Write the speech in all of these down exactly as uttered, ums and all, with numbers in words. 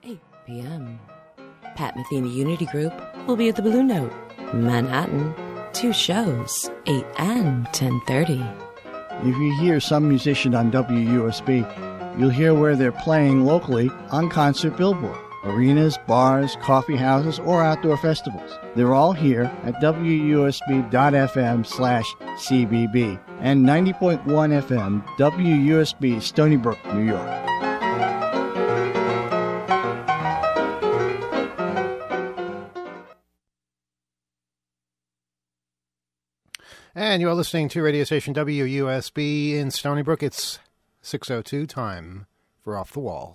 eight p.m. Pat Metheny Unity Group will be at the Blue Note, Manhattan. Two shows, eight and ten thirty. If you hear some musician on W U S B, you'll hear where they're playing locally on Concert Billboard, arenas, bars, coffee houses, or outdoor festivals. They're all here at W U S B dot F M slash C B B and ninety point one F M W U S B Stony Brook, New York. And you are listening to radio station W U S B in Stony Brook. It's six oh two, time for Off the Wall.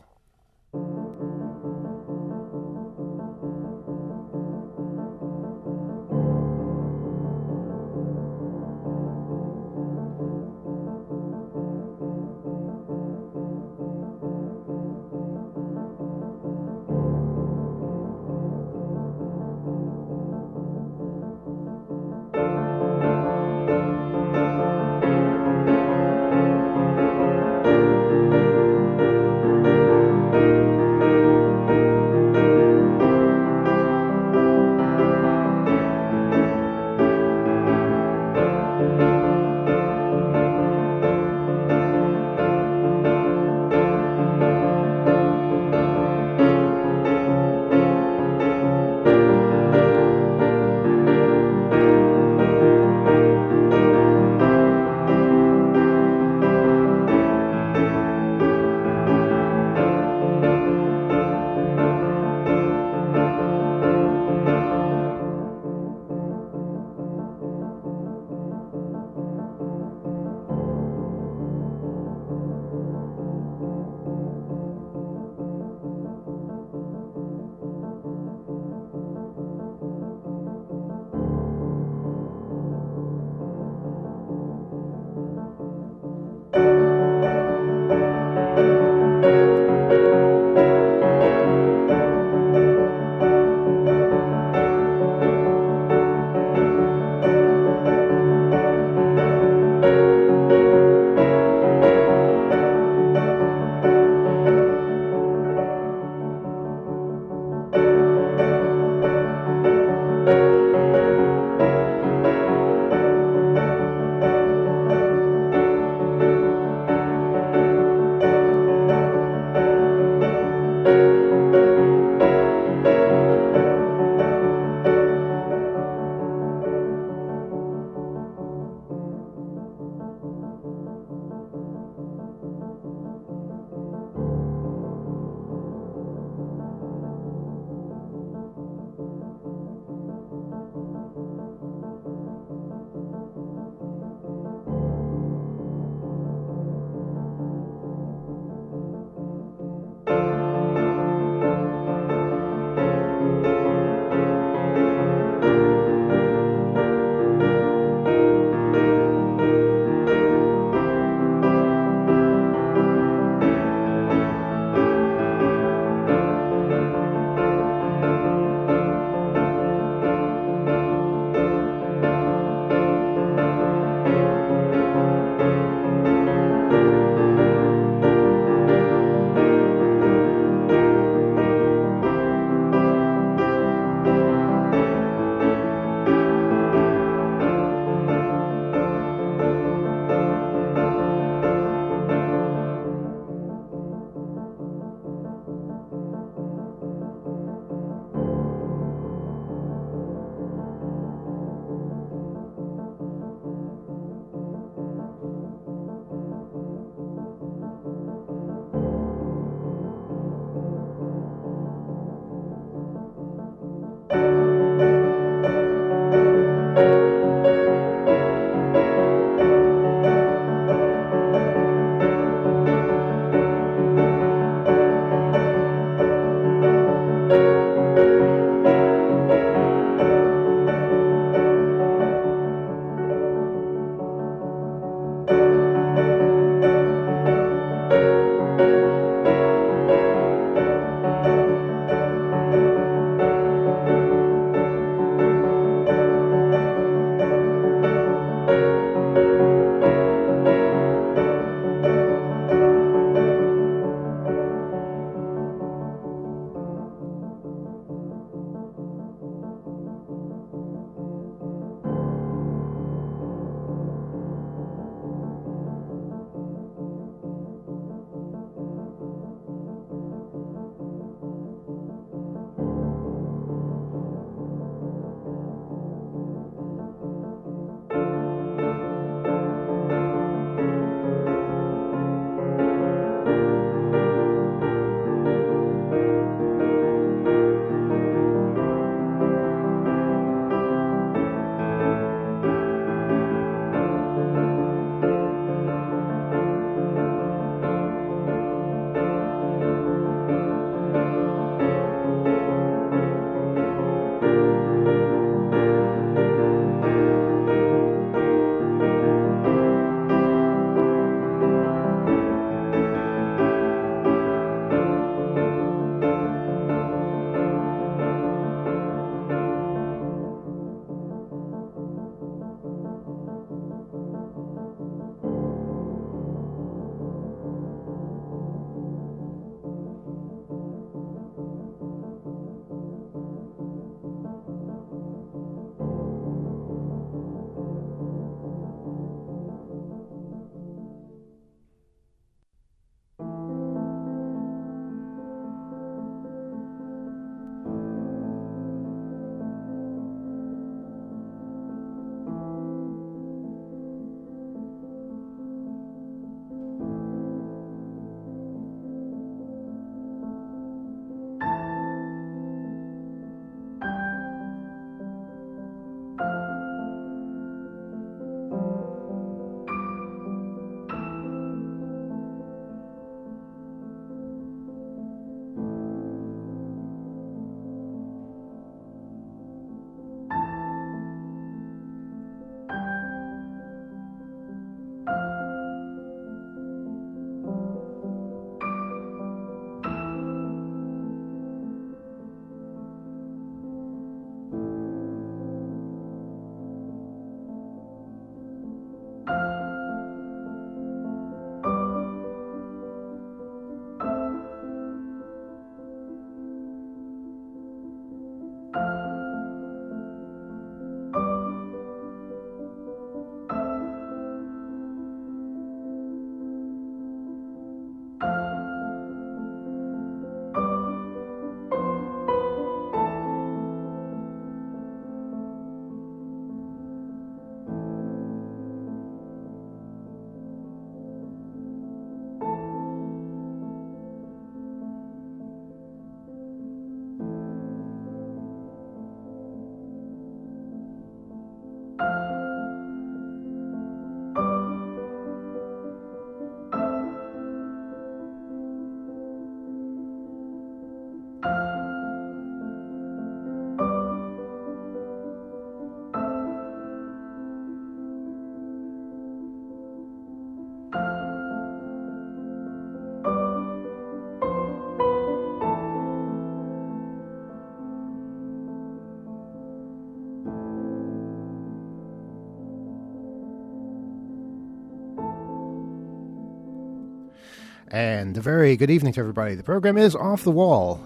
And a very good evening to everybody. The program is Off the Wall.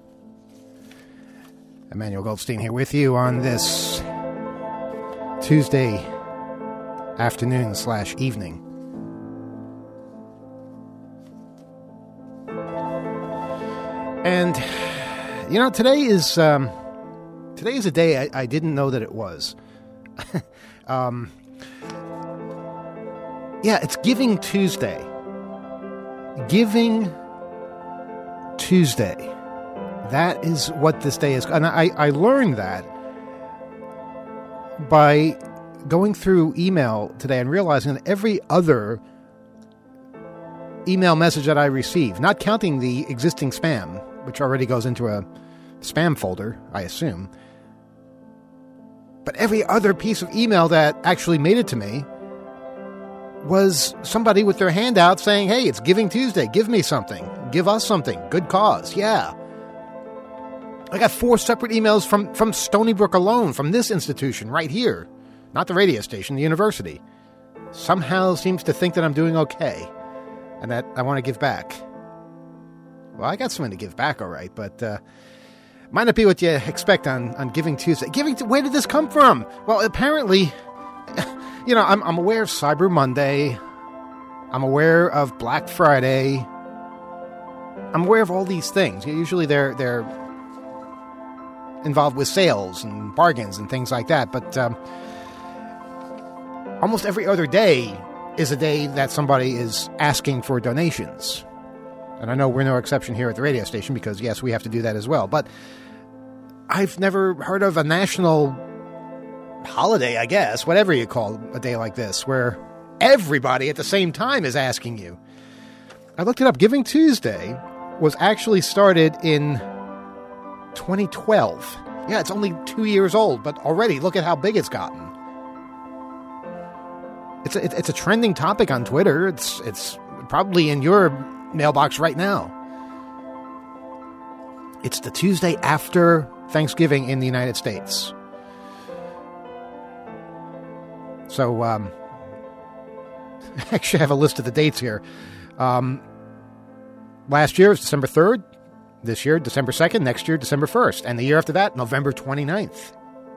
Emmanuel Goldstein here with you on this Tuesday afternoon slash evening. And, you know, today is, um, today is a day I, I didn't know that it was. um, yeah, it's Giving Tuesday. Giving Tuesday. That is what this day is. And I, I learned that by going through email today and realizing that every other email message that I receive, not counting the existing spam, which already goes into a spam folder, I assume, but every other piece of email that actually made it to me was somebody with their hand out saying, hey, it's Giving Tuesday. Give me something. Give us something. Good cause. Yeah. I got four separate emails from, from Stony Brook alone, from this institution right here. Not the radio station, the university. Somehow seems to think that I'm doing okay and that I want to give back. Well, I got something to give back, all right, but uh, might not be what you expect on, on Giving Tuesday. Giving, where did this come from? Well, apparently... You know, I'm, I'm aware of Cyber Monday. I'm aware of Black Friday. I'm aware of all these things. Usually they're they're involved with sales and bargains and things like that. But um, almost every other day is a day that somebody is asking for donations. And I know we're no exception here at the radio station because, yes, we have to do that as well. But I've never heard of a national holiday, I guess, whatever you call a day like this, where everybody at the same time is asking you. I looked it up. Giving Tuesday was actually started in twenty twelve. Yeah, it's only two years old, but already look at how big it's gotten. It's a, it's a trending topic on Twitter. It's it's probably in your mailbox right now. It's the Tuesday after Thanksgiving in the United States. So, um, actually I have a list of the dates here. Um, last year was December third. This year, December second. Next year, December first. And the year after that, November twenty-ninth.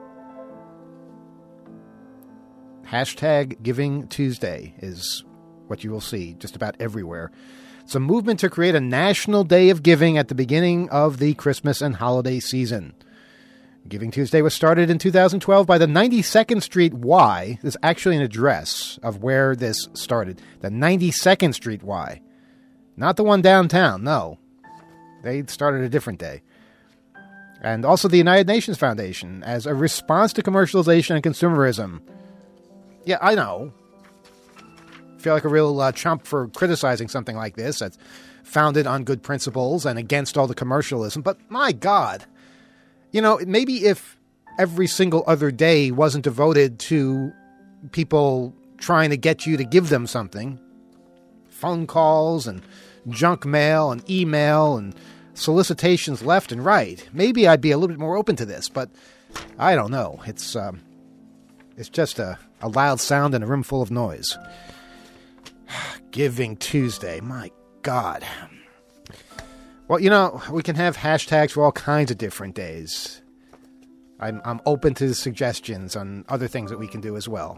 Hashtag Giving Tuesday is what you will see just about everywhere. It's a movement to create a national day of giving at the beginning of the Christmas and holiday season. Giving Tuesday was started in two thousand twelve by the ninety-second Street Y. There's actually an address of where this started. The ninety-second Street Y. Not the one downtown, no. They started a different day. And also the United Nations Foundation as a response to commercialization and consumerism. Yeah, I know. Feel like a real uh, chump for criticizing something like this that's founded on good principles and against all the commercialism. But my God... You know, maybe if every single other day wasn't devoted to people trying to get you to give them something, phone calls and junk mail and email and solicitations left and right, maybe I'd be a little bit more open to this, but I don't know. It's um, it's just a, a loud sound in a room full of noise. Giving Tuesday, my God. Well, you know, we can have hashtags for all kinds of different days. I'm I'm open to suggestions on other things that we can do as well.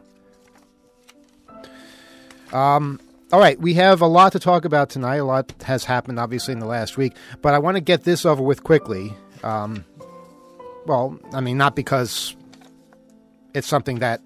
Um, all right, we have a lot to talk about tonight. A lot has happened, obviously, in the last week. But I want to get this over with quickly. Um, well, I mean, not because it's something that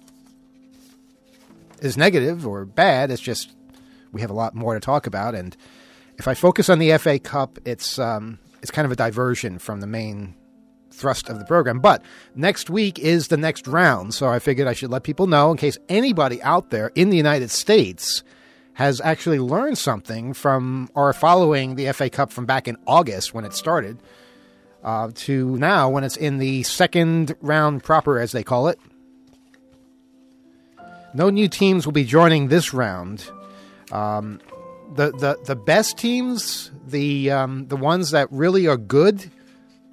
is negative or bad. It's just we have a lot more to talk about, and if I focus on the F A Cup, it's um, it's kind of a diversion from the main thrust of the program. But next week is the next round, so I figured I should let people know in case anybody out there in the United States has actually learned something from or following the F A Cup from back in August when it started uh, to now when it's in the second round proper, as they call it. No new teams will be joining this round. Um, the, the, the best teams, the um, the ones that really are good, you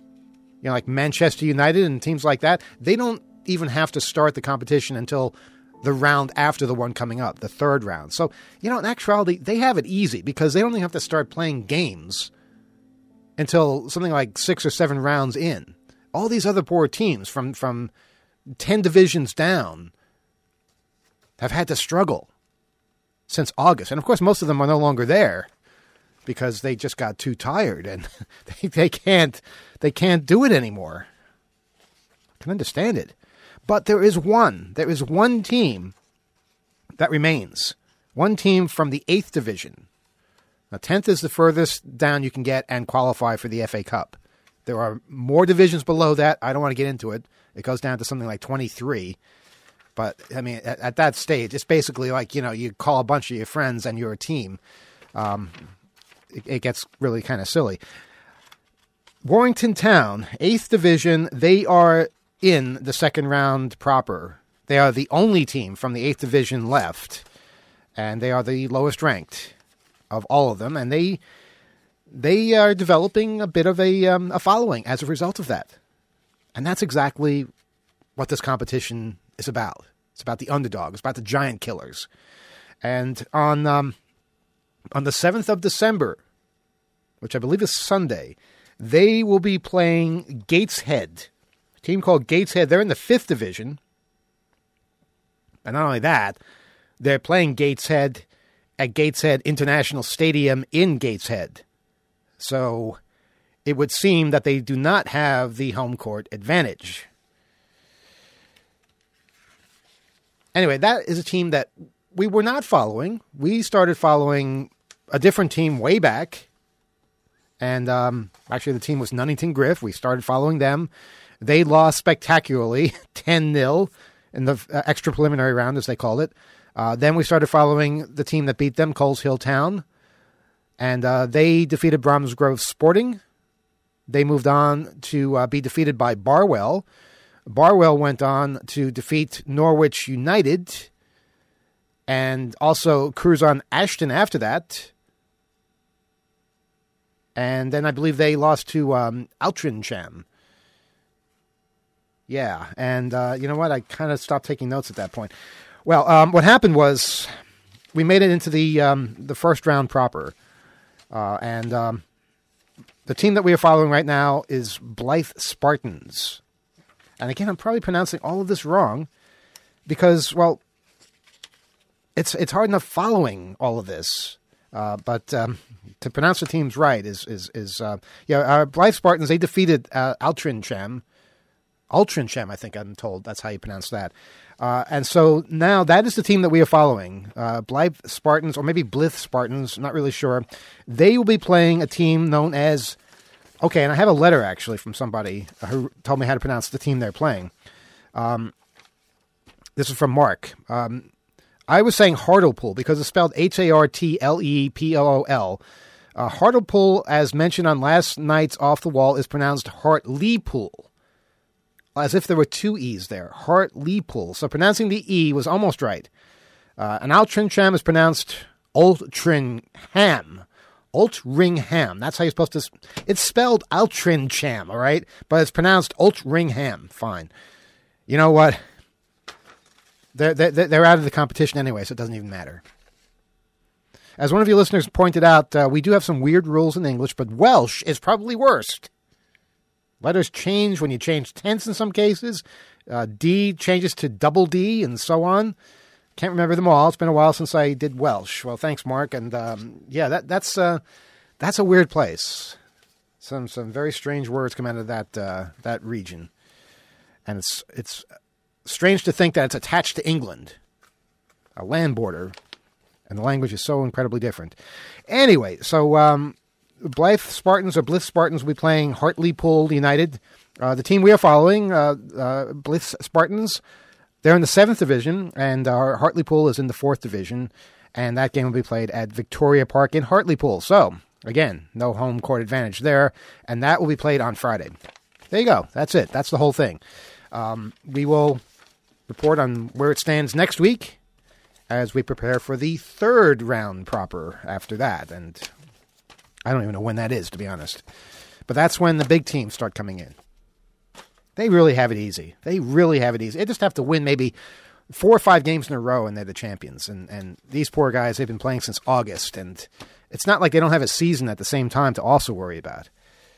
know, like Manchester United and teams like that, they don't even have to start the competition until the round after the one coming up, the third round. So, you know, in actuality, they have it easy because they don't even have to start playing games until something like six or seven rounds in. All these other poor teams from, from ten divisions down have had to struggle since August. And, of course, most of them are no longer there because they just got too tired and they, they can't they can't do it anymore. I can understand it. But there is one. There is one team that remains. One team from the eighth division. Now, tenth is the furthest down you can get and qualify for the F A Cup. There are more divisions below that. I don't want to get into it. It goes down to something like twenty-three. But, I mean, at, at that stage, it's basically like, you know, you call a bunch of your friends and you're a team. Um, it, it gets really kind of silly. Warrington Town, eighth division, they are in the second round proper. They are the only team from the eighth division left, and they are the lowest ranked of all of them, and they they are developing a bit of a um, a following as a result of that. And that's exactly what this competition is about. It's about the underdog. It's about the giant killers. And on um, on the seventh of December, which I believe is Sunday, they will be playing Gateshead. A team called Gateshead. They're in the fifth division. And not only that, they're playing Gateshead at Gateshead International Stadium in Gateshead. So it would seem that they do not have the home court advantage. Anyway, that is a team that we were not following. We started following a different team way back. And um, actually, the team was Nunnington Griff. We started following them. They lost spectacularly, ten nil, in the uh, extra preliminary round, as they called it. Uh, then we started following the team that beat them, Coles Hill Town. And uh, they defeated Bromsgrove Sporting. They moved on to uh, be defeated by Barwell. Barwell went on to defeat Norwich United and also cruise on Ashton after that. And then I believe they lost to um, Altrincham. Yeah, and uh, you know what? I kind of stopped taking notes at that point. Well, um, what happened was we made it into the um, the first round proper. Uh, and um, the team that we are following right now is Blythe Spartans. And again, I'm probably pronouncing all of this wrong because, well, it's it's hard enough following all of this. Uh, but um, to pronounce the teams right is, is, is uh, yeah, uh, Blythe Spartans, they defeated uh, Altrincham. Altrincham, I think I'm told. That's how you pronounce that. Uh, and so now that is the team that we are following. Uh, Blythe Spartans, or maybe Blythe Spartans, not really sure. They will be playing a team known as... Okay, and I have a letter, actually, from somebody who told me how to pronounce the team they're playing. Um, this is from Mark. Um, I was saying Hartlepool because it's spelled H A R T L E P L O L. Uh, Hartlepool, as mentioned on last night's Off the Wall, is pronounced Hartlepool, as if there were two E's there. Hartlepool. So pronouncing the E was almost right. Uh, and Altrincham is pronounced Altrincham. Altrincham. That's how you're supposed to... It's spelled Altrincham, all right? But it's pronounced Altrincham. Fine. You know what? They're, they're, they're out of the competition anyway, so it doesn't even matter. As one of your listeners pointed out, uh, we do have some weird rules in English, but Welsh is probably worst. Letters change when you change tense in some cases. Uh, D changes to double D and so on. Can't remember them all. It's been a while since I did Welsh. Well, thanks, Mark. And um, yeah, that, that's uh, that's a weird place. Some some very strange words come out of that uh, that region, and it's it's strange to think that it's attached to England, a land border, and the language is so incredibly different. Anyway, so um, Blythe Spartans or Blythe Spartans will be playing Hartlepool United. Uh, the team we are following, uh, uh, Blythe Spartans. They're in the seventh division, and uh, Hartlepool is in the fourth division, and that game will be played at Victoria Park in Hartlepool. So, again, no home court advantage there, and that will be played on Friday. There you go. That's it. That's the whole thing. Um, we will report on where it stands next week as we prepare for the third round proper after that, and I don't even know when that is, to be honest. But that's when the big teams start coming in. They really have it easy. They really have it easy. They just have to win maybe four or five games in a row, and they're the champions. And, and these poor guys, they've been playing since August, and it's not like they don't have a season at the same time to also worry about.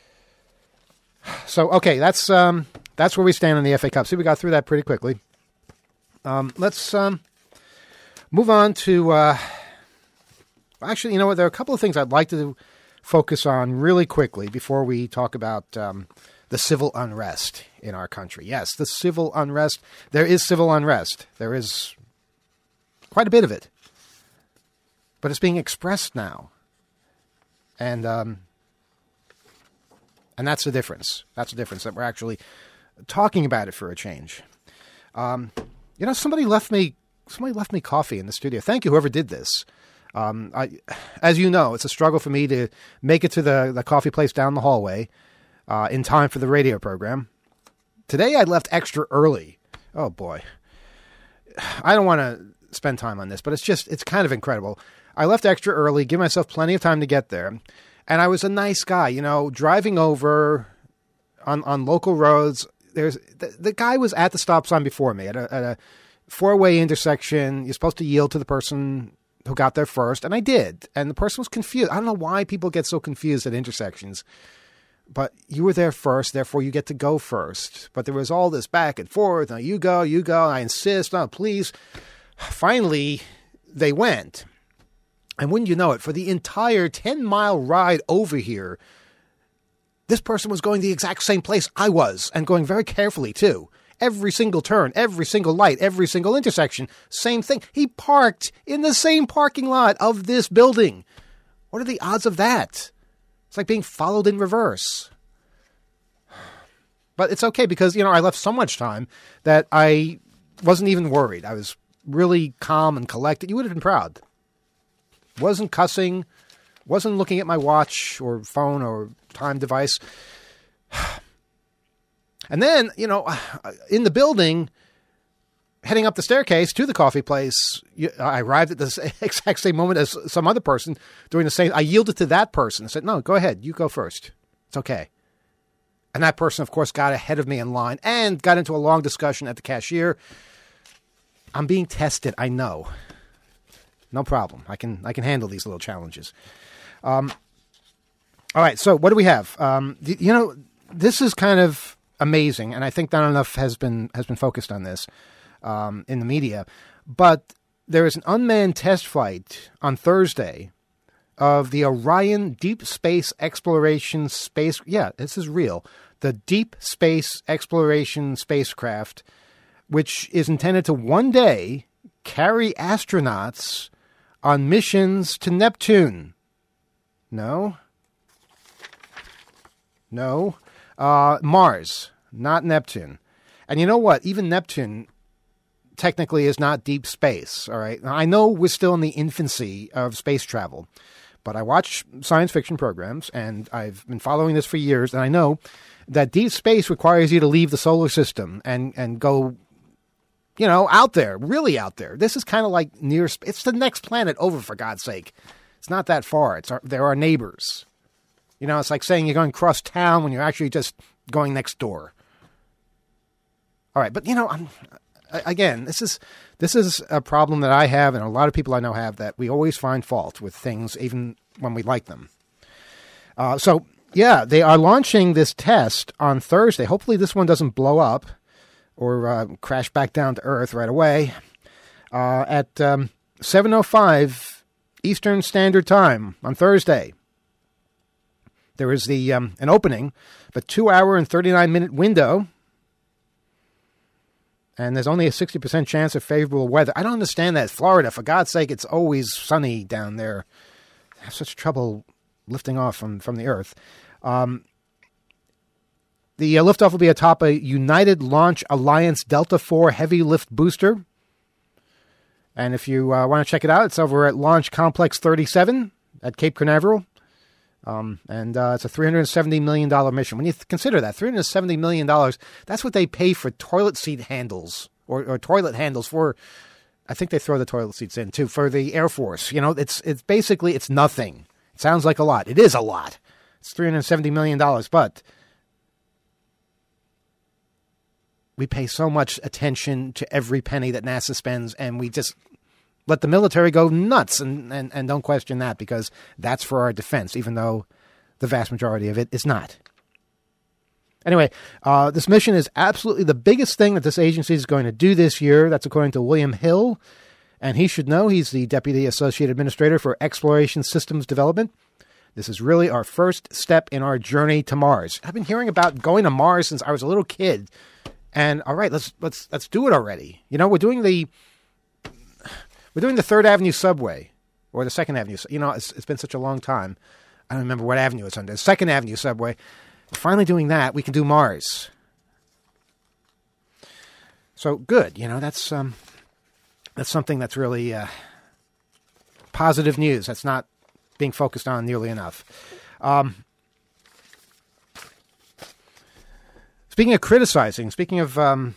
So, okay, that's um, that's where we stand in the F A Cup. See, we got through that pretty quickly. Um, let's um, move on to... Uh, actually, you know what? There are a couple of things I'd like to focus on really quickly before we talk about um, the civil unrest in our country. Yes, the civil unrest. There is civil unrest. There is quite a bit of it. But it's being expressed now. And um, and that's the difference. That's the difference, that we're actually talking about it for a change. Um, you know, somebody left me somebody left me coffee in the studio. Thank you, whoever did this. Um, I, as you know, it's a struggle for me to make it to the, the coffee place down the hallway uh, in time for the radio program. Today I left extra early. Oh, boy. I don't want to spend time on this, but it's just, it's kind of incredible. I left extra early, give myself plenty of time to get there. And I was a nice guy, you know, driving over on, on local roads. There's the, the guy was at the stop sign before me at a, at a four-way intersection. You're supposed to yield to the person who got there first, and I did. And the person was confused. I don't know why people get so confused at intersections, but you were there first, therefore you get to go first. But there was all this back and forth. Now you go, you go. I insist. No, please. Finally, they went. And wouldn't you know it, for the entire ten-mile ride over here, this person was going the exact same place I was, and going very carefully, too. Every single turn, every single light, every single intersection, same thing. He parked in the same parking lot of this building. What are the odds of that? It's like being followed in reverse. But it's okay because, you know, I left so much time that I wasn't even worried. I was really calm and collected. You would have been proud. Wasn't cussing, wasn't looking at my watch or phone or time device. And then, you know, in the building, heading up the staircase to the coffee place, I arrived at the exact same moment as some other person doing the same. I yielded to that person. I said, no, go ahead. You go first. It's okay. And that person, of course, got ahead of me in line and got into a long discussion at the cashier. I'm being tested. I know. No problem. I can I can handle these little challenges. Um, all right. So what do we have? Um, you know, this is kind of amazing, and I think not enough has been has been focused on this um, in the media. But there is an unmanned test flight on Thursday of the Orion Deep Space Exploration Space. Yeah, this is real. The Deep Space Exploration spacecraft, which is intended to one day carry astronauts on missions to Neptune. No. No. Uh, Mars, not Neptune. And you know what? Even Neptune technically is not deep space, all right? Now, I know we're still in the infancy of space travel, but I watch science fiction programs, and I've been following this for years, and I know that deep space requires you to leave the solar system and, and go, you know, out there, really out there. This is kind of like near space. It's the next planet over, for God's sake. It's not that far. It's our, they're our neighbors. You know, it's like saying you're going across town when you're actually just going next door. All right, but, you know, I'm, again, this is this is a problem that I have and a lot of people I know have, that we always find fault with things even when we like them. Uh, so, yeah, they are launching this test on Thursday. Hopefully this one doesn't blow up or uh, crash back down to Earth right away uh, at um, seven oh five Eastern Standard Time on Thursday. There is the um, an opening, but two-hour and thirty-nine minute window, and there's only a sixty percent chance of favorable weather. I don't understand that. Florida, for God's sake, it's always sunny down there. I have such trouble lifting off from, from the Earth. Um, the uh, liftoff will be atop a United Launch Alliance Delta four heavy lift booster. And if you uh, want to check it out, it's over at Launch Complex thirty-seven at Cape Canaveral. Um, and uh, it's a three hundred seventy million dollars mission. When you th- consider that, three hundred seventy million dollars, that's what they pay for toilet seat handles or, or toilet handles for, I think they throw the toilet seats in too, for the Air Force. You know, it's it's basically, it's nothing. It sounds like a lot. It is a lot. It's three hundred seventy million dollars, but we pay so much attention to every penny that NASA spends, and we just let the military go nuts and, and, and don't question that, because that's for our defense, even though the vast majority of it is not. Anyway, uh, this mission is absolutely the biggest thing that this agency is going to do this year. That's according to William Hill, and he should know. He's the Deputy Associate Administrator for Exploration Systems Development. This is really our first step in our journey to Mars. I've been hearing about going to Mars since I was a little kid. And all right, let's let's let's do it already. You know, we're doing the we're doing the Third Avenue subway or the Second Avenue. You know, it's it's been such a long time. I don't remember what avenue it's under. Second Avenue subway. We're finally doing that. We can do Mars. So good. You know, that's um that's something that's really uh, positive news. That's not being focused on nearly enough. Um, speaking of criticizing, speaking of um,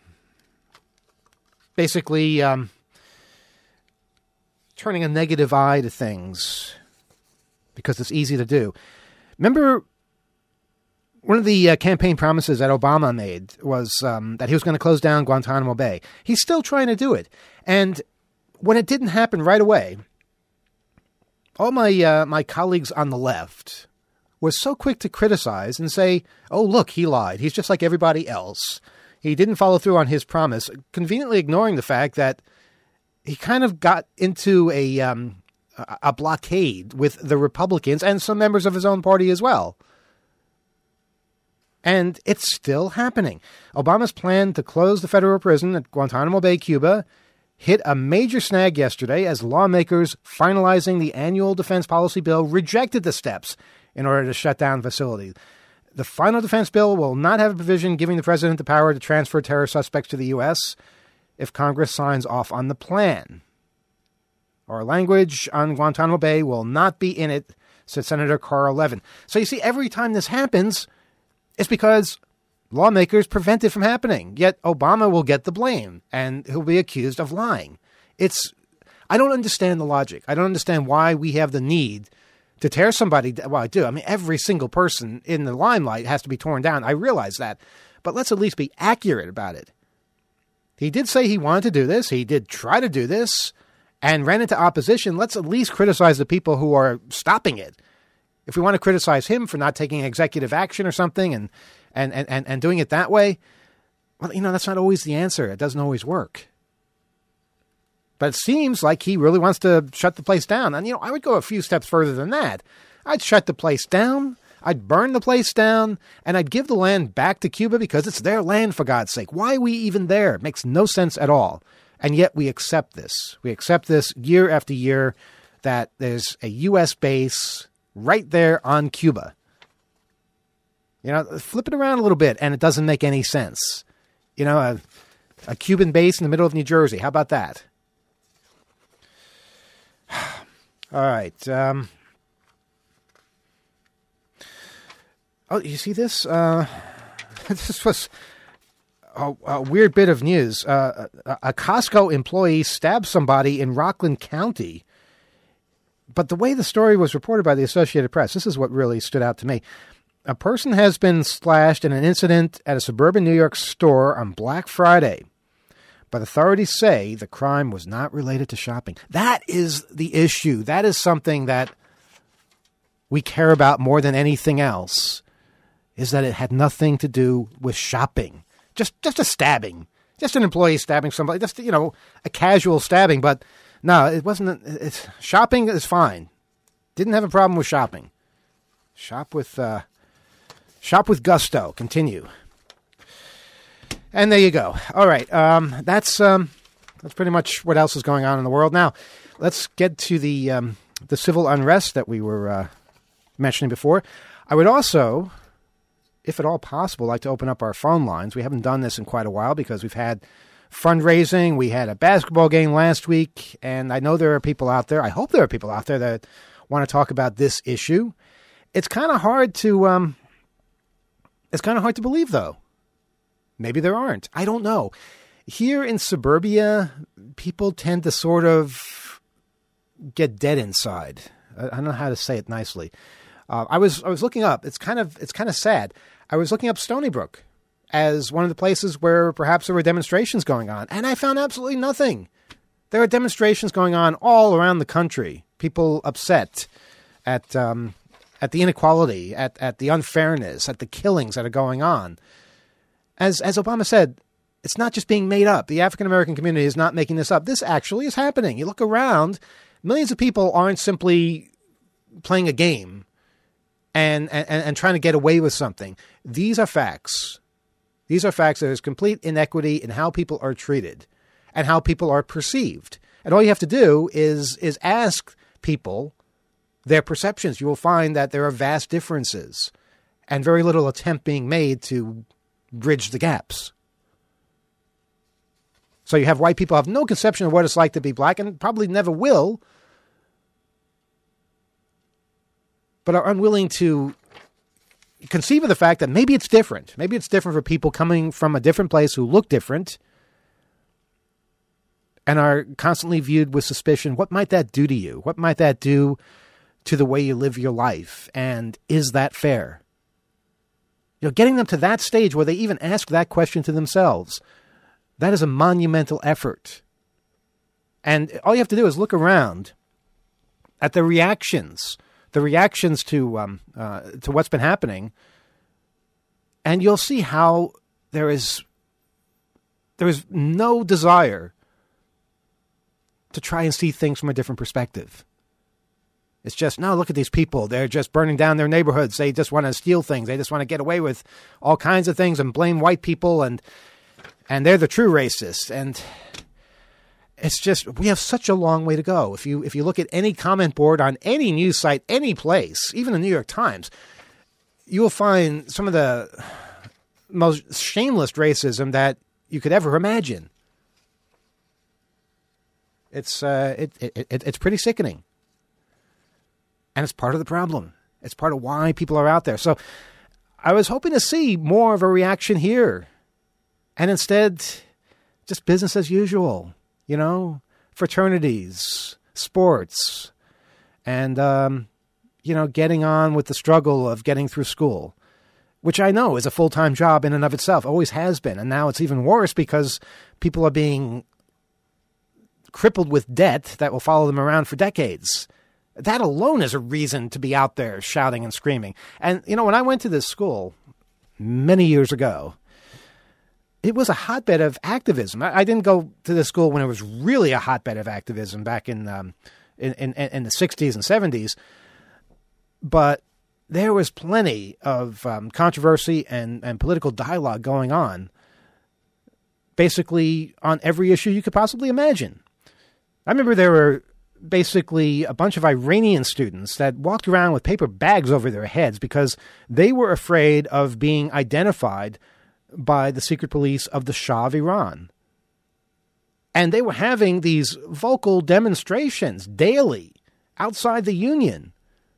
basically um, turning a negative eye to things because it's easy to do. Remember, one of the uh, campaign promises that Obama made was um, that he was going to close down Guantanamo Bay. He's still trying to do it. And when it didn't happen right away, all my uh, my colleagues on the left were so quick to criticize and say, oh, look, he lied. He's just like everybody else. He didn't follow through on his promise, conveniently ignoring the fact that he kind of got into a, um, a blockade with the Republicans and some members of his own party as well. And it's still happening. Obama's plan to close the federal prison at Guantanamo Bay, Cuba, hit a major snag yesterday as lawmakers finalizing the annual defense policy bill rejected the steps in order to shut down the facility. The final defense bill will not have a provision giving the president the power to transfer terror suspects to the U S if Congress signs off on the plan. Our language on Guantanamo Bay will not be in it, said Senator Carl Levin. So you see, every time this happens, it's because lawmakers prevent it from happening, yet Obama will get the blame, and he'll be accused of lying. It's, I don't understand the logic. I don't understand why we have the need to tear somebody down. Well, I do. I mean, every single person in the limelight has to be torn down. I realize that. But let's at least be accurate about it. He did say he wanted to do this. He did try to do this and ran into opposition. Let's at least criticize the people who are stopping it. If we want to criticize him for not taking executive action or something and And, and, and doing it that way, well, you know, that's not always the answer. It doesn't always work. But it seems like he really wants to shut the place down. And, you know, I would go a few steps further than that. I'd shut the place down. I'd burn the place down. And I'd give the land back to Cuba because it's their land, for God's sake. Why are we even there? It makes no sense at all. And yet we accept this. We accept this year after year, that there's a U S base right there on Cuba. You know, flip it around a little bit, and it doesn't make any sense. You know, a, a Cuban base in the middle of New Jersey. How about that? All right. Um, oh, you see this? Uh, this was a, a weird bit of news. Uh, a, a Costco employee stabbed somebody in Rockland County. But the way the story was reported by the Associated Press, this is what really stood out to me. A person has been slashed in an incident at a suburban New York store on Black Friday, but authorities say the crime was not related to shopping. That is the issue. That is something that we care about more than anything else, is that it had nothing to do with shopping. Just just a stabbing. Just an employee stabbing somebody. Just, you know, a casual stabbing. But no, it wasn't. It's, shopping is fine. Didn't have a problem with shopping. Shop with... Uh, Shop with gusto. Continue. And there you go. All right. Um, that's um, that's pretty much what else is going on in the world. Now, let's get to the um, the civil unrest that we were uh, mentioning before. I would also, if at all possible, like to open up our phone lines. We haven't done this in quite a while because we've had fundraising. We had a basketball game last week, and I know there are people out there. I hope there are people out there that want to talk about this issue. It's kind of hard to. Um, It's kind of hard to believe, though. Maybe there aren't. I don't know. Here in suburbia, people tend to sort of get dead inside. I don't know how to say it nicely. Uh, I was I was looking up. It's kind of it's kind of sad. I was looking up Stony Brook, as one of the places where perhaps there were demonstrations going on. And I found absolutely nothing. There are demonstrations going on all around the country. People upset at um, at the inequality, at, at the unfairness, at the killings that are going on. As as Obama said, it's not just being made up. The African-American community is not making this up. This actually is happening. You look around, millions of people aren't simply playing a game and, and, and trying to get away with something. These are facts. These are facts. There's complete inequity in how people are treated and how people are perceived. And all you have to do is is ask people their perceptions. You will find that there are vast differences and very little attempt being made to bridge the gaps. So you have white people who have no conception of what it's like to be black and probably never will, but are unwilling to conceive of the fact that maybe it's different. Maybe it's different for people coming from a different place who look different and are constantly viewed with suspicion. What might that do to you? What might that do to the way you live your life? And is that fair? You know, getting them to that stage where they even ask that question to themselves, that is a monumental effort. And all you have to do is look around at the reactions, the reactions to um, uh, to what's been happening, and you'll see how there is there is no desire to try and see things from a different perspective. It's just, no, look at these people. They're just burning down their neighborhoods. They just want to steal things. They just want to get away with all kinds of things and blame white people, and and they're the true racists. And it's just, we have such a long way to go. If you if you look at any comment board on any news site, any place, even the New York Times, you will find some of the most shameless racism that you could ever imagine. It's uh, it, it, it it's pretty sickening. And it's part of the problem. It's part of why people are out there. So I was hoping to see more of a reaction here. And instead, just business as usual, you know, fraternities, sports, and, um, you know, getting on with the struggle of getting through school, which I know is a full-time job in and of itself, always has been. And now it's even worse because people are being crippled with debt that will follow them around for decades. That alone is a reason to be out there shouting and screaming. And, you know, when I went to this school many years ago, it was a hotbed of activism. I, I didn't go to this school when it was really a hotbed of activism back in, um, in, in, in the sixties and seventies. But there was plenty of um, controversy and, and political dialogue going on, basically on every issue you could possibly imagine. I remember there were basically a bunch of Iranian students that walked around with paper bags over their heads because they were afraid of being identified by the secret police of the Shah of Iran. And they were having these vocal demonstrations daily outside the Union.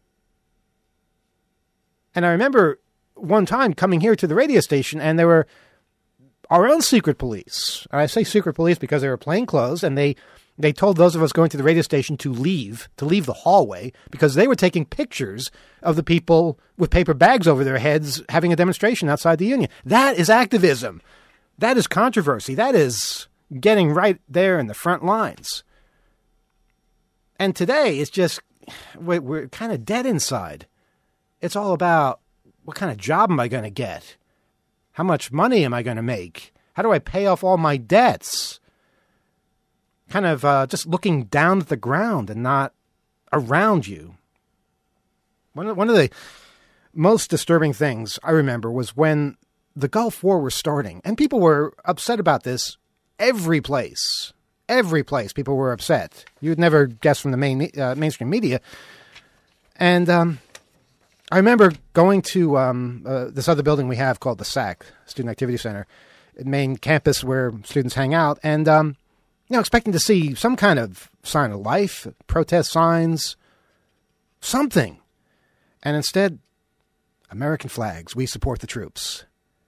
And I remember one time coming here to the radio station, and there were our own secret police. And I say secret police because they were plainclothes, and they They told those of us going to the radio station to leave, to leave the hallway, because they were taking pictures of the people with paper bags over their heads having a demonstration outside the Union. That is activism. That is controversy. That is getting right there in the front lines. And today, it's just, we're, we're kind of dead inside. It's all about, what kind of job am I going to get? How much money am I going to make? How do I pay off all my debts? Kind of uh, just looking down at the ground and not around you. One of, one of the most disturbing things I remember was when the Gulf War was starting, and people were upset about this every place. Every place people were upset. You'd never guess from the main uh, mainstream media. And um, I remember going to um, uh, this other building we have called the S A C, Student Activity Center, main campus where students hang out, and um, you know, expecting to see some kind of sign of life, protest signs, something. And instead, American flags, we support the troops.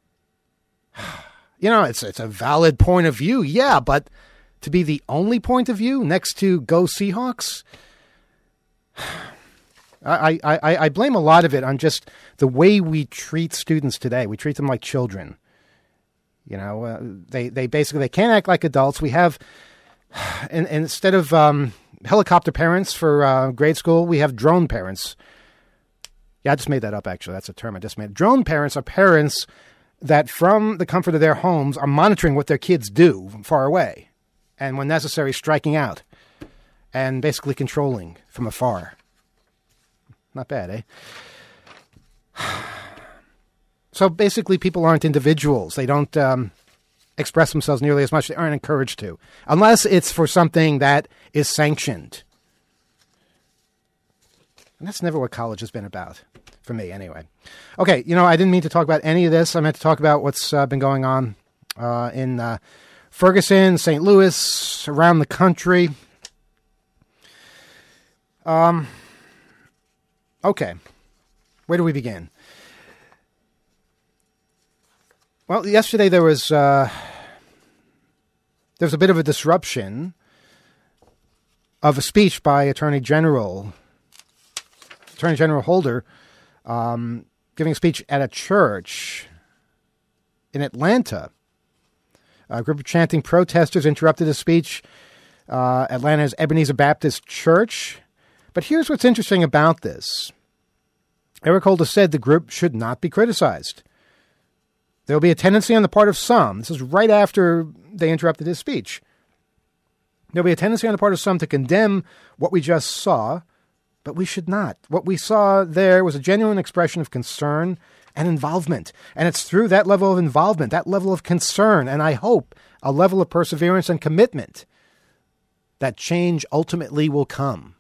You know, it's it's a valid point of view, yeah, but to be the only point of view next to Go Seahawks, I, I, I, I blame a lot of it on just the way we treat students today. We treat them like children. You know, uh, they, they basically, they can't act like adults. We have, and, and instead of um, helicopter parents for uh, grade school, we have drone parents. Yeah, I just made that up, actually. That's a term I just made. Drone parents are parents that from the comfort of their homes are monitoring what their kids do from far away. And when necessary, striking out. And basically controlling from afar. Not bad, eh? So basically, people aren't individuals. They don't um, express themselves nearly as much. They aren't encouraged to. Unless it's for something that is sanctioned. And that's never what college has been about. For me, anyway. Okay, you know, I didn't mean to talk about any of this. I meant to talk about what's uh, been going on uh, in uh, Ferguson, Saint Louis, around the country. Um. Okay, where do we begin? Well, yesterday there was uh, there was a bit of a disruption of a speech by Attorney General Attorney General Holder. Um, giving a speech at a church in Atlanta. A group of chanting protesters interrupted his speech. Uh, Atlanta's Ebenezer Baptist Church. But here's what's interesting about this. Eric Holder said the group should not be criticized. There will be a tendency on the part of some. This is right after they interrupted his speech. There will be a tendency on the part of some to condemn what we just saw. But we should not. What we saw there was a genuine expression of concern and involvement. And it's through that level of involvement, that level of concern, and I hope a level of perseverance and commitment that change ultimately will come.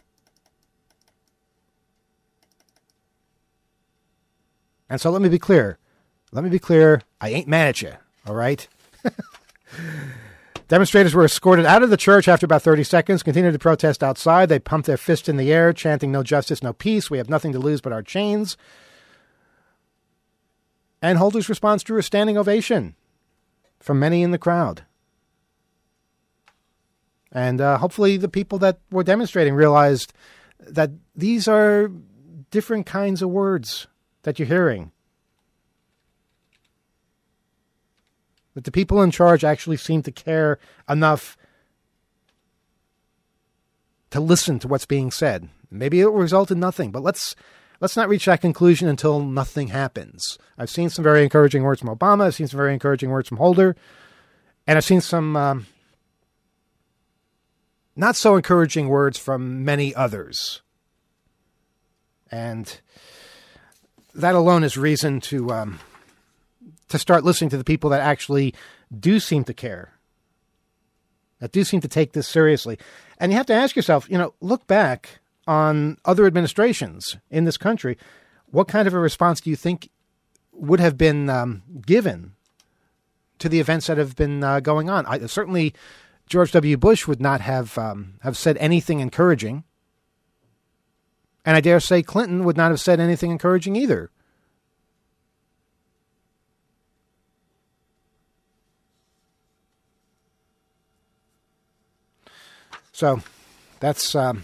And so let me be clear. Let me be clear. I ain't mad at you. All right? Demonstrators were escorted out of the church after about thirty seconds, continued to protest outside. They pumped their fist in the air, chanting, "No justice, no peace. We have nothing to lose but our chains." And Holder's response drew a standing ovation from many in the crowd. And uh, hopefully the people that were demonstrating realized that these are different kinds of words that you're hearing. That the people in charge actually seem to care enough to listen to what's being said. Maybe it will result in nothing, but let's let's not reach that conclusion until nothing happens. I've seen some very encouraging words from Obama. I've seen some very encouraging words from Holder. And I've seen some um, not so encouraging words from many others. And that alone is reason to... Um, to start listening to the people that actually do seem to care, that do seem to take this seriously. And you have to ask yourself, you know, look back on other administrations in this country. What kind of a response do you think would have been um, given to the events that have been uh, going on? I, certainly, George W. Bush would not have um, have said anything encouraging. And I dare say Clinton would not have said anything encouraging either. So that's um,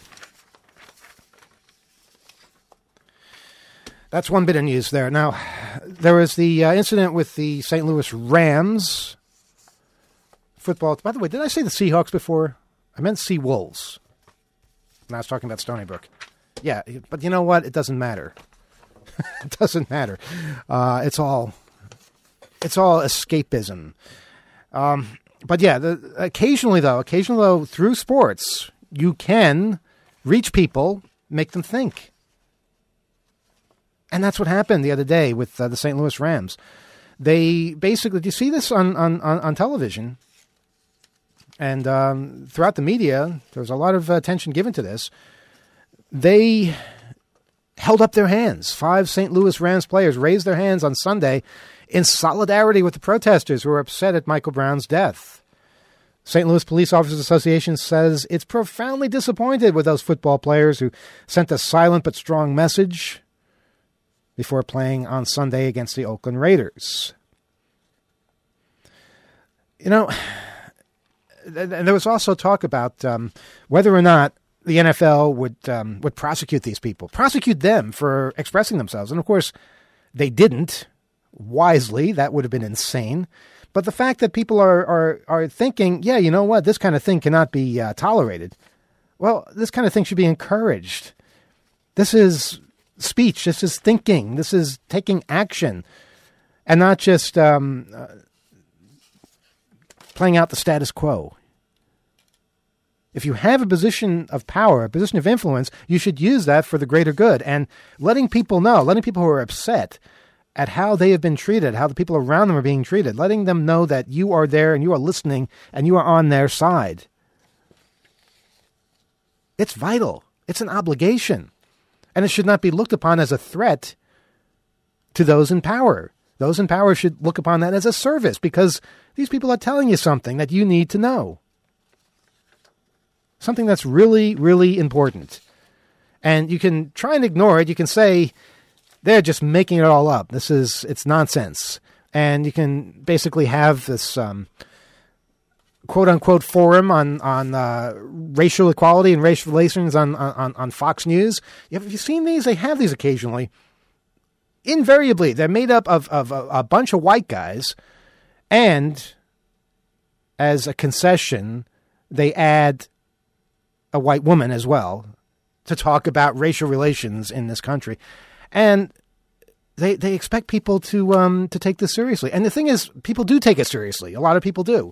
that's one bit of news there. Now, there was the uh, incident with the Saint Louis Rams football. By the way, did I say the Seahawks before? I meant Seawolves. And I was talking about Stony Brook. Yeah, but you know what? It doesn't matter. It doesn't matter. Uh, it's all it's all escapism. Um But yeah, the, occasionally though, occasionally though, through sports, you can reach people, make them think. And that's what happened the other day with uh, the Saint Louis Rams. They basically, do you see this on, on, on, on television? And um, throughout the media, there was a lot of attention given to this. They held up their hands. Five Saint Louis Rams players raised their hands on Sunday in solidarity with the protesters who were upset at Michael Brown's death. Saint Louis Police Officers Association says it's profoundly disappointed with those football players who sent a silent but strong message before playing on Sunday against the Oakland Raiders. You know, and there was also talk about um, whether or not the N F L would um, would prosecute these people, prosecute them for expressing themselves. And of course, they didn't. Wisely, that would have been insane. But the fact that people are, are, are thinking, yeah, you know what, this kind of thing cannot be uh, tolerated. Well, this kind of thing should be encouraged. This is speech. This is thinking. This is taking action, and not just um, uh, playing out the status quo. If you have a position of power, a position of influence, you should use that for the greater good. And letting people know, letting people who are upset at how they have been treated, how the people around them are being treated, letting them know that you are there and you are listening and you are on their side. It's vital. It's an obligation. And it should not be looked upon as a threat to those in power. Those in power should look upon that as a service, because these people are telling you something that you need to know. Something that's really, really important. And you can try and ignore it. You can say, they're just making it all up. This is, it's nonsense. And you can basically have this um, quote unquote forum on, on uh, racial equality and racial relations on, on, on Fox News. Have you seen these? They have these occasionally. Invariably, they're made up of, of a, a bunch of white guys. And as a concession, they add a white woman as well to talk about racial relations in this country. And they they expect people to um to take this seriously. And the thing is, people do take it seriously. A lot of people do.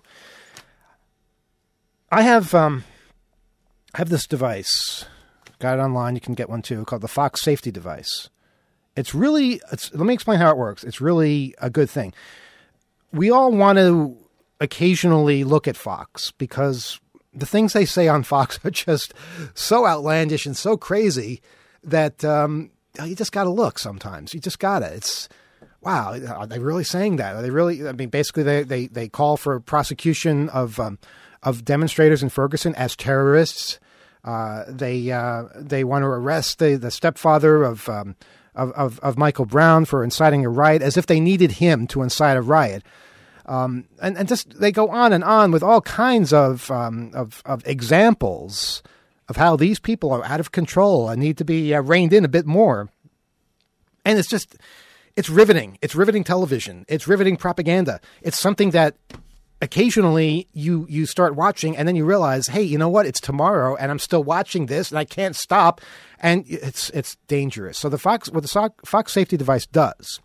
I have um I have this device. Got it online. You can get one too, called the Fox Safety Device. It's really it's let me explain how it works. It's really a good thing. We all want to occasionally look at Fox because the things they say on Fox are just so outlandish and so crazy that um you just got to look sometimes. You just got to. It's, wow, are they really saying that? Are they really, I mean, basically they, they, they call for prosecution of um, of demonstrators in Ferguson as terrorists. Uh, they uh, they want to arrest the, the stepfather of, um, of, of, of Michael Brown for inciting a riot, as if they needed him to incite a riot. Um, and, and just, they go on and on with all kinds of, um, of, of examples of how these people are out of control and need to be uh, reined in a bit more. And it's just, it's riveting. It's riveting television. It's riveting propaganda. It's something that occasionally you, you start watching and then you realize, hey, you know what? It's tomorrow and I'm still watching this and I can't stop. And it's, it's dangerous. So the Fox, what the Fox Safety Device does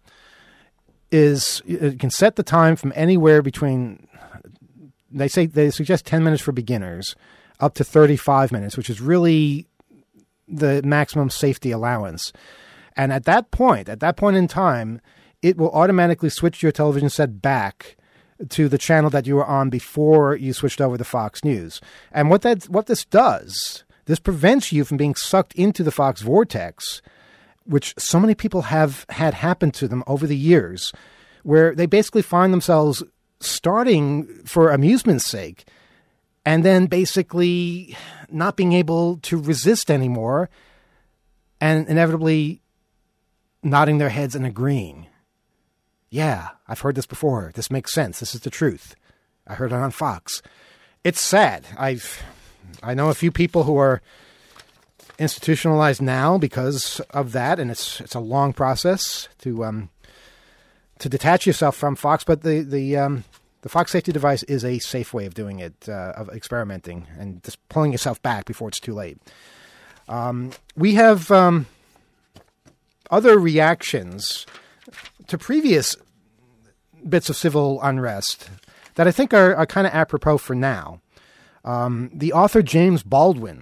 is it can set the time from anywhere between, they say, they suggest ten minutes for beginners, up to thirty-five minutes, which is really the maximum safety allowance. And at that point, at that point in time, it will automatically switch your television set back to the channel that you were on before you switched over to Fox News. And what that, what this does, this prevents you from being sucked into the Fox vortex, which so many people have had happen to them over the years, where they basically find themselves starting for amusement's sake, and then basically not being able to resist anymore and inevitably nodding their heads and agreeing. Yeah, I've heard this before. This makes sense. This is the truth. I heard it on Fox. It's sad. I've, I know a few people who are institutionalized now because of that, and it's it's a long process to um to detach yourself from Fox. But the the um, the Fox Safety Device is a safe way of doing it, uh, of experimenting and just pulling yourself back before it's too late. Um, we have um, other reactions to previous bits of civil unrest that I think are, are kind of apropos for now. Um, the author James Baldwin,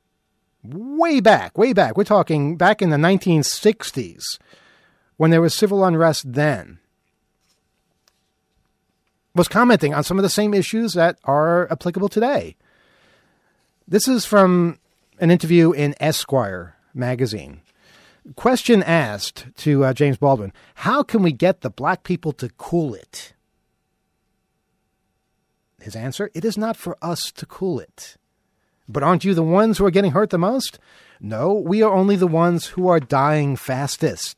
way back, way back, we're talking back in the nineteen sixties, when there was civil unrest then, was commenting on some of the same issues that are applicable today. This is from an interview in Esquire magazine. Question asked to uh, James Baldwin, how can we get the black people to cool it? His answer, it is not for us to cool it. But aren't you the ones who are getting hurt the most? No, we are only the ones who are dying fastest.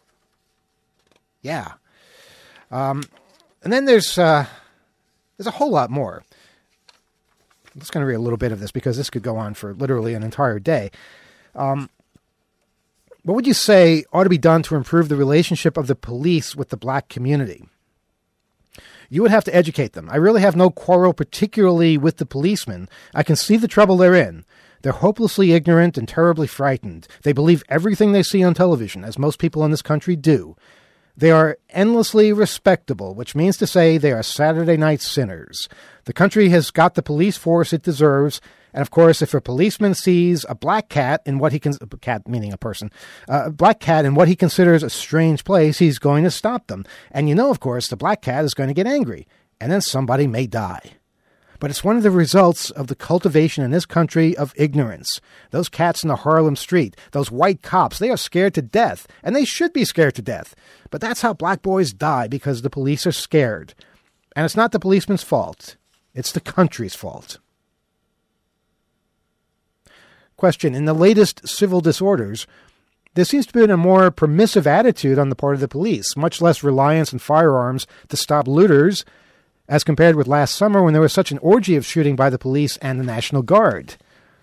Yeah. Um, and then there's uh, there's a whole lot more. I'm just going to read a little bit of this because this could go on for literally an entire day. Um, what would you say ought to be done to improve the relationship of the police with the black community? You would have to educate them. I really have no quarrel particularly with the policemen. I can see the trouble they're in. They're hopelessly ignorant and terribly frightened. They believe everything they see on television, as most people in this country do. They are endlessly respectable, which means to say they are Saturday night sinners. The country has got the police force it deserves, and of course, if a policeman sees a black cat in what he can cat meaning a person, uh, a black cat in what he considers a strange place, he's going to stop them. And you know, of course, the black cat is going to get angry, and then somebody may die. But it's one of the results of the cultivation in this country of ignorance. Those cats in the Harlem street, those white cops, they are scared to death, and they should be scared to death. But that's how black boys die, because the police are scared. And it's not the policeman's fault. It's the country's fault. Question: in the latest civil disorders, there seems to be a more permissive attitude on the part of the police, much less reliance on firearms to stop looters, as compared with last summer when there was such an orgy of shooting by the police and the National Guard.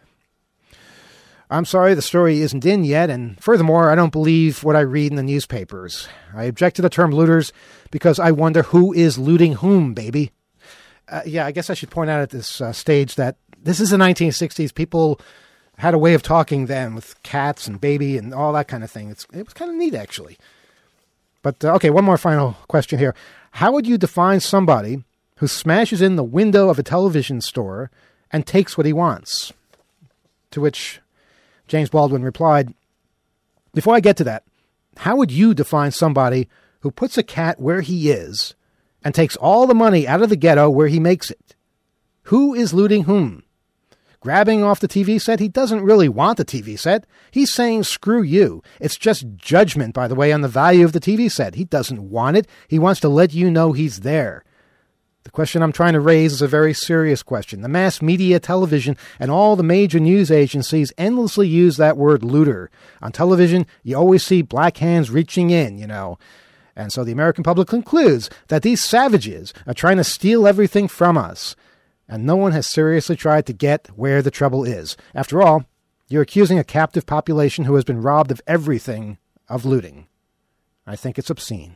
I'm sorry the story isn't in yet, and furthermore, I don't believe what I read in the newspapers. I object to the term looters because I wonder who is looting whom, baby. Uh, yeah, I guess I should point out at this uh, stage that this is the nineteen sixties. People had a way of talking then with cats and baby and all that kind of thing. It's, it was kind of neat, actually. But, uh, okay, one more final question here. How would you define somebody who smashes in the window of a television store and takes what he wants? To which James Baldwin replied, before I get to that, how would you define somebody who puts a cat where he is and takes all the money out of the ghetto where he makes it? Who is looting whom? Grabbing off the T V set? He doesn't really want the T V set. He's saying, screw you. It's just judgment, by the way, on the value of the T V set. He doesn't want it. He wants to let you know he's there. The question I'm trying to raise is a very serious question. The mass media, television, and all the major news agencies endlessly use that word looter. On television, you always see black hands reaching in, you know. And so the American public concludes that these savages are trying to steal everything from us. And no one has seriously tried to get where the trouble is. After all, you're accusing a captive population who has been robbed of everything of looting. I think it's obscene.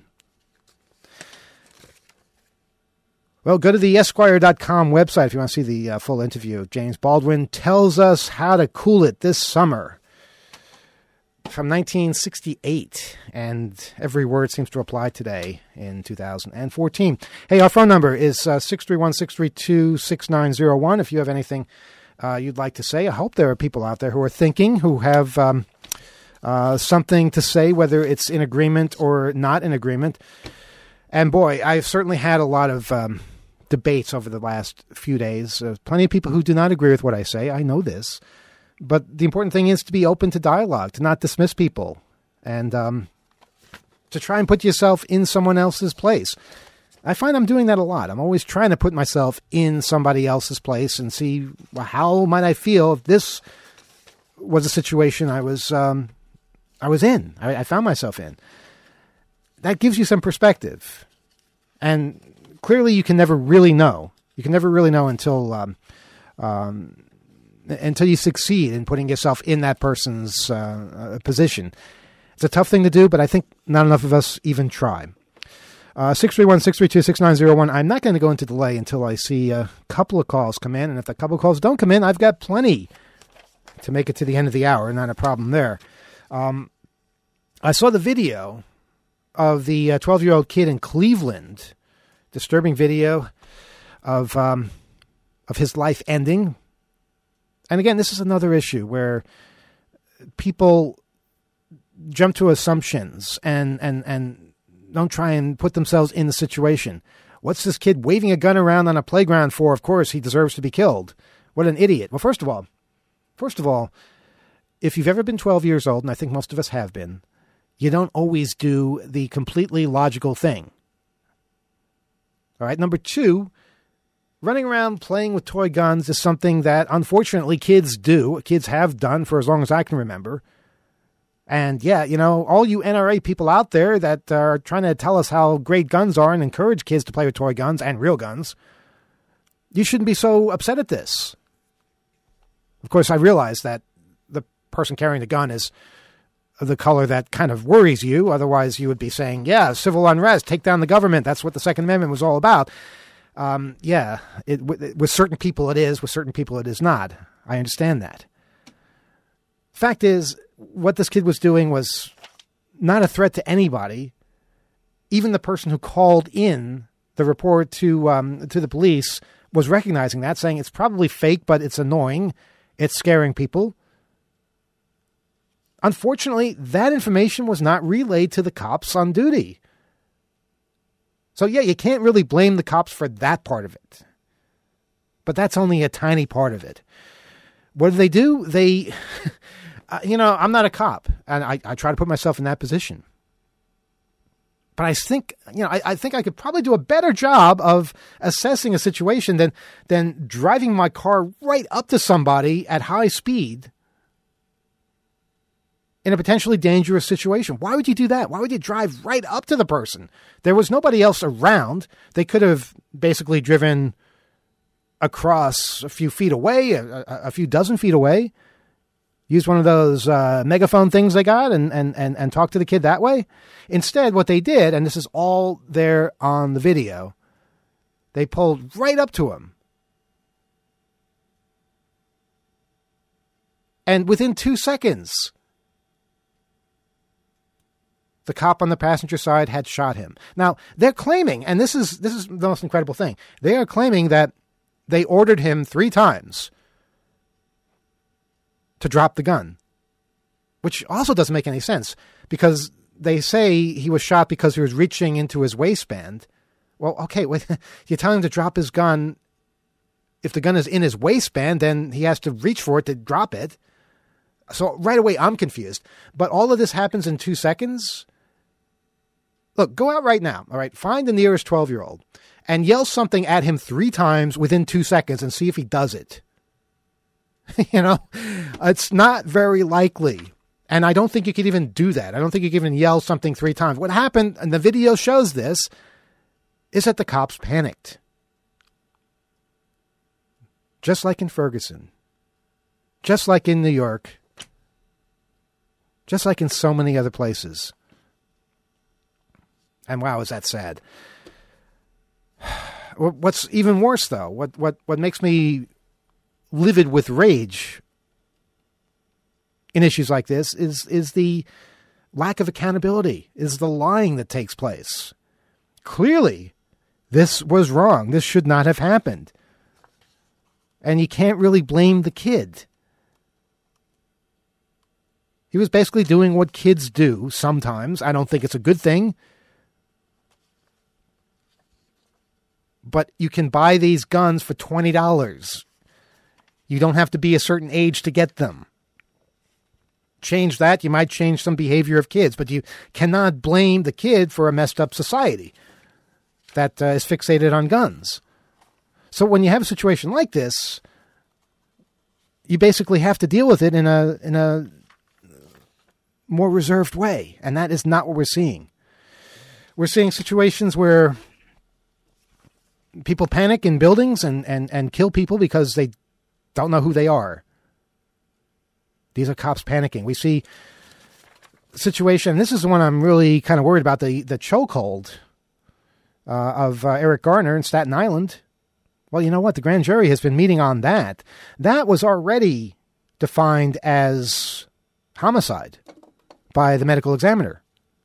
Well, go to the Esquire dot com website if you want to see the uh, full interview. James Baldwin tells us how to cool it this summer. From nineteen sixty-eight, and every word seems to apply today in two thousand fourteen. Hey, our phone number is uh, six three one, six three two, six nine zero one. If you have anything uh, you'd like to say, I hope there are people out there who are thinking, who have um, uh, something to say, whether it's in agreement or not in agreement. And boy, I've certainly had a lot of um, debates over the last few days. Uh, plenty of people who do not agree with what I say. I know this. But the important thing is to be open to dialogue, to not dismiss people, and um, to try and put yourself in someone else's place. I find I'm doing that a lot. I'm always trying to put myself in somebody else's place and see, well, how might I feel if this was a situation I was um, I was in, I, I found myself in. That gives you some perspective. And clearly you can never really know. You can never really know until... Um, um, until you succeed in putting yourself in that person's uh, position. It's a tough thing to do, but I think not enough of us even try. Uh, six three one, six three two, six nine zero one. I'm not going to go into delay until I see a couple of calls come in, and if a couple of calls don't come in, I've got plenty to make it to the end of the hour. Not a problem there. Um, I saw the video of the uh, twelve-year-old kid in Cleveland, disturbing video of um, of his life ending. And again, this is another issue where people jump to assumptions and, and, and don't try and put themselves in the situation. What's this kid waving a gun around on a playground for? Of course, he deserves to be killed. What an idiot. Well, first of all, first of all, if you've ever been twelve years old, and I think most of us have been, you don't always do the completely logical thing. All right. Number two, running around playing with toy guns is something that, unfortunately, kids do. Kids have done for as long as I can remember. And, yeah, you know, all you N R A people out there that are trying to tell us how great guns are and encourage kids to play with toy guns and real guns, you shouldn't be so upset at this. Of course, I realize that the person carrying the gun is the color that kind of worries you. Otherwise, you would be saying, yeah, civil unrest, take down the government. That's what the Second Amendment was all about. Um, yeah, it, with, with certain people it is, with certain people it is not. I understand that. Fact is, what this kid was doing was not a threat to anybody. Even the person who called in the report to um, to the police was recognizing that, saying it's probably fake, but it's annoying. It's scaring people. Unfortunately, that information was not relayed to the cops on duty. So, yeah, you can't really blame the cops for that part of it. But that's only a tiny part of it. What do they do? They, uh, you know, I'm not a cop, and I, I try to put myself in that position. But I think, you know, I, I think I could probably do a better job of assessing a situation than than driving my car right up to somebody at high speed in a potentially dangerous situation. Why would you do that? Why would you drive right up to the person? There was nobody else around. They could have basically driven across a few feet away, a, a, a few dozen feet away, use one of those uh, megaphone things they got and, and, and, and talk to the kid that way. Instead, what they did, and this is all there on the video, they pulled right up to him. And within two seconds, the cop on the passenger side had shot him. Now, they're claiming, and this is this is the most incredible thing, they are claiming that they ordered him three times to drop the gun, which also doesn't make any sense, because they say he was shot because he was reaching into his waistband. Well, okay, wait, you're telling him to drop his gun. If the gun is in his waistband, then he has to reach for it to drop it. So right away, I'm confused. But all of this happens in two seconds. Look, go out right now, all right? Find the nearest twelve-year-old and yell something at him three times within two seconds and see if he does it. You know, it's not very likely. And I don't think you could even do that. I don't think you could even yell something three times. What happened, and the video shows this, is that the cops panicked. Just like in Ferguson. Just like in New York. Just like in so many other places. And wow, is that sad. What's even worse, though, what, what, what makes me livid with rage in issues like this is, is the lack of accountability, is the lying that takes place. Clearly, this was wrong. This should not have happened. And you can't really blame the kid. He was basically doing what kids do sometimes. I don't think it's a good thing. But you can buy these guns for twenty dollars. You don't have to be a certain age to get them. Change that, you might change some behavior of kids, but you cannot blame the kid for a messed up society that uh, is fixated on guns. So when you have a situation like this, you basically have to deal with it in a in a more reserved way, and that is not what we're seeing. We're seeing situations where people panic in buildings and, and, and kill people because they don't know who they are. These are cops panicking. We see a situation, and this is the one I'm really kind of worried about, the, the chokehold uh, of uh, Eric Garner in Staten Island. Well, you know what? The grand jury has been meeting on that. That was already defined as homicide by the medical examiner.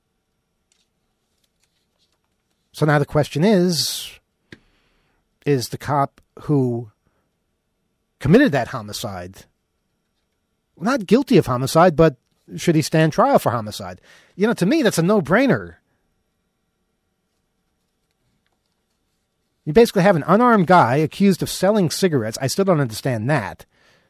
So now the question is, is the cop who committed that homicide not guilty of homicide, but should he stand trial for homicide? You know, to me, that's a no-brainer. You basically have an unarmed guy accused of selling cigarettes. I still don't understand that.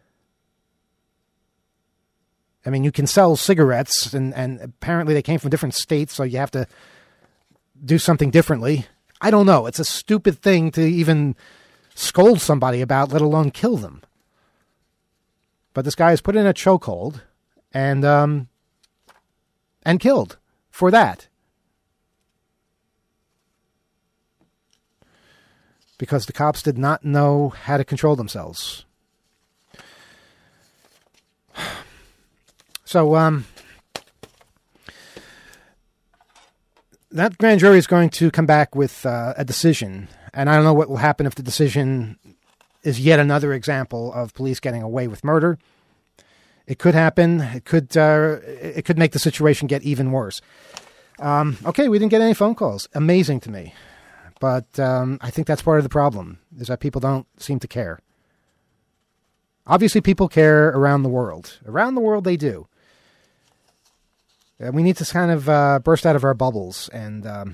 I mean, you can sell cigarettes, and, and apparently they came from different states, so you have to do something differently. I don't know. It's a stupid thing to even scold somebody about, let alone kill them. But this guy is put in a chokehold and um, and killed for that. Because the cops did not know how to control themselves. So, um, that grand jury is going to come back with uh, a decision, and I don't know what will happen if the decision is yet another example of police getting away with murder. It could happen. It could uh, it could make the situation get even worse. Um, okay, we didn't get any phone calls. Amazing to me. But um, I think that's part of the problem, is that people don't seem to care. Obviously, people care around the world. Around the world, they do. And we need to kind of uh, burst out of our bubbles and um,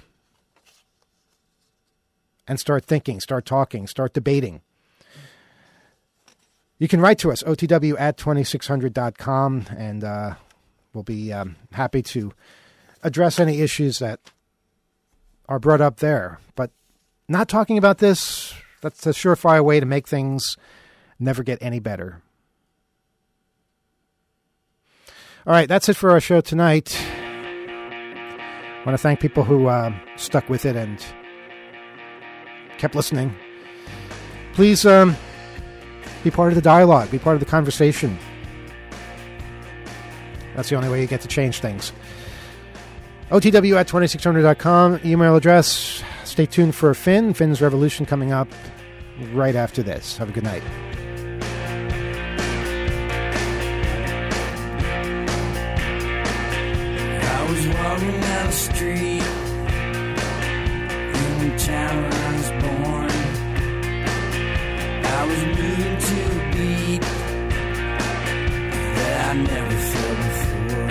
and start thinking, start talking, start debating. You can write to us, O T W at twenty-six hundred dot com, and uh, we'll be um, happy to address any issues that are brought up there. But not talking about this, that's a surefire way to make things never get any better. All right, that's it for our show tonight. I want to thank people who uh, stuck with it and kept listening. Please um, be part of the dialogue, be part of the conversation. That's the only way you get to change things. O T W at twenty-six hundred dot com, email address. Stay tuned for Finn, Finn's Revolution coming up right after this. Have a good night. I was walking down the street in the town where I was born. I was moving to a beat that I never felt before.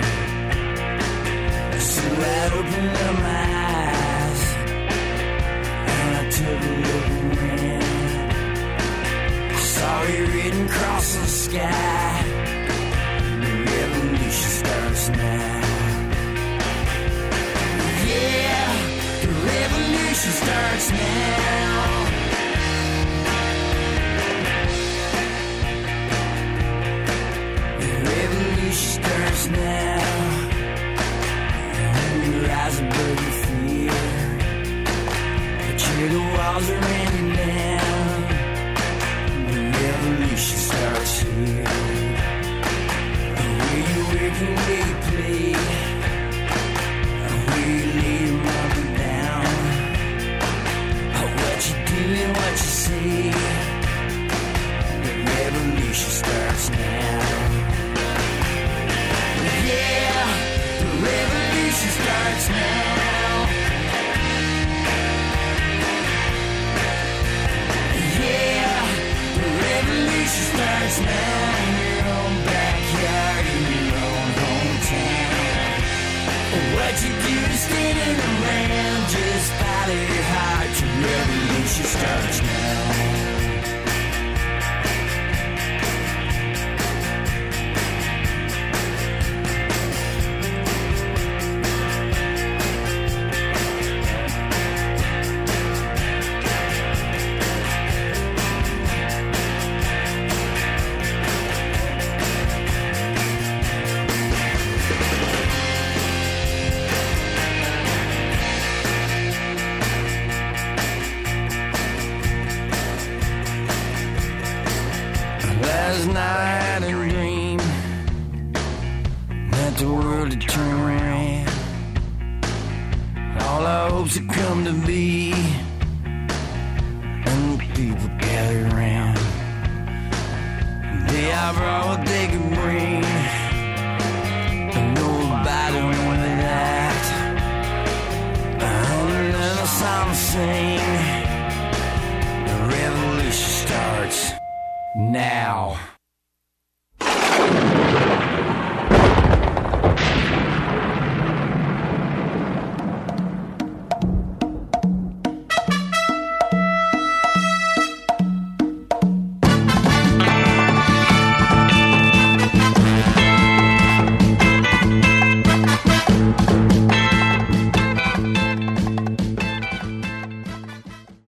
So I opened up my eyes and I took a look around. I saw it written across the sky. The revolution starts now. Yeah, the revolution starts now. The revolution starts now. When you rise above your fear, the trigger walls are raining down. The revolution starts here. Where you work and where you play, where you lay your mother down, what you do and what you say. The revolution starts now. Yeah, the revolution starts now. Yeah, the revolution starts now. In your own backyard, in your own hometown. What you do is standing around, just follow your heart. The revolution starts now. Last night I had a dream that the world had turned around. All our hopes had come to be, and the people gathered around. They all brought what they could bring, and nobody wanted that. And then a song sing. The revolution starts now.